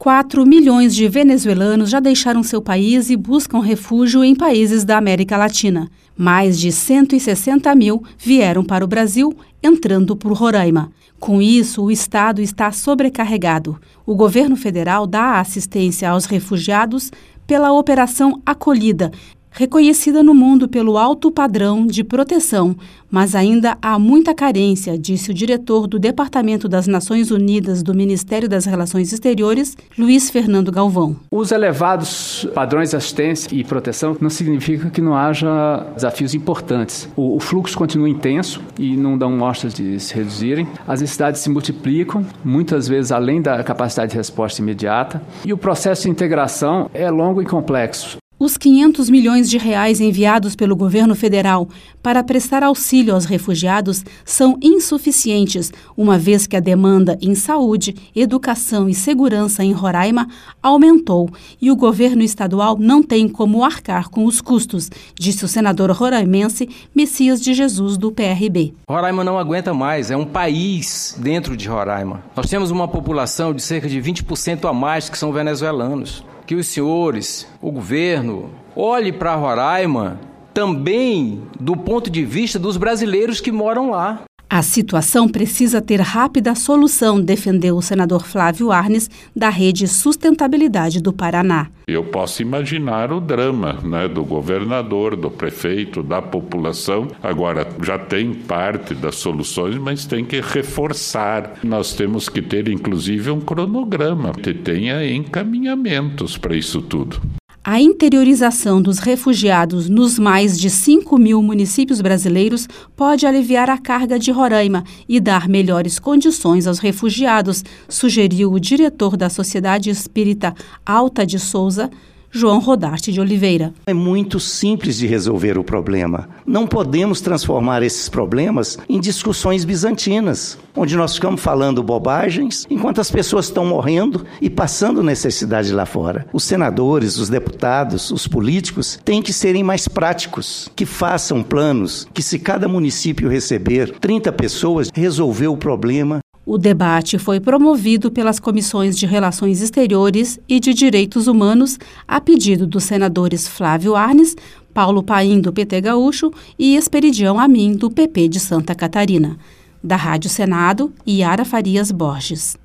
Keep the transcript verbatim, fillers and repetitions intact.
quatro milhões de venezuelanos já deixaram seu país e buscam refúgio em países da América Latina. Mais de cento e sessenta mil vieram para o Brasil, entrando por Roraima. Com isso, o Estado está sobrecarregado. O governo federal dá assistência aos refugiados pela Operação Acolhida, reconhecida no mundo pelo alto padrão de proteção, mas ainda há muita carência, disse o diretor do Departamento das Nações Unidas do Ministério das Relações Exteriores, Luiz Fernando Galvão. Os elevados padrões de assistência e proteção não significa que não haja desafios importantes. O, o fluxo continua intenso e não dão mostras de se reduzirem. As necessidades se multiplicam, muitas vezes além da capacidade de resposta imediata, e o processo de integração é longo e complexo. Os quinhentos milhões de reais enviados pelo governo federal para prestar auxílio aos refugiados são insuficientes, uma vez que a demanda em saúde, educação e segurança em Roraima aumentou e o governo estadual não tem como arcar com os custos, disse o senador roraimense Messias de Jesus, do P R B. Roraima não aguenta mais, é um país dentro de Roraima. Nós temos uma população de cerca de vinte por cento a mais que são venezuelanos. Que os senhores, o governo, olhe para Roraima também do ponto de vista dos brasileiros que moram lá. A situação precisa ter rápida solução, defendeu o senador Flávio Arnes, da Rede Sustentabilidade do Paraná. Eu posso imaginar o drama, né, do governador, do prefeito, da população. Agora, já tem parte das soluções, mas tem que reforçar. Nós temos que ter, inclusive, um cronograma que tenha encaminhamentos para isso tudo. A interiorização dos refugiados nos mais de cinco mil municípios brasileiros pode aliviar a carga de Roraima e dar melhores condições aos refugiados, sugeriu o diretor da Sociedade Espírita Alta de Souza, João Rodarte de Oliveira. É muito simples de resolver o problema. Não podemos transformar esses problemas em discussões bizantinas, onde nós ficamos falando bobagens enquanto as pessoas estão morrendo e passando necessidade lá fora. Os senadores, os deputados, os políticos têm que serem mais práticos, que façam planos, que se cada município receber trinta pessoas, resolver o problema. O debate foi promovido pelas comissões de Relações Exteriores e de Direitos Humanos, a pedido dos senadores Flávio Arnes, Paulo Paim, do P T Gaúcho, e Esperidião Amin, do P P de Santa Catarina. Da Rádio Senado, Yara Farias Borges.